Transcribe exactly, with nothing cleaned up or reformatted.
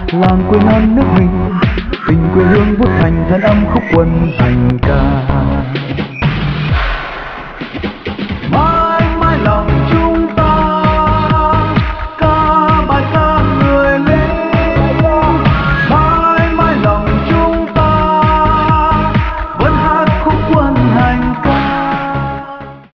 làng quê non nước mình, tình quê hương vút thành thân âm khúc quân hành ca.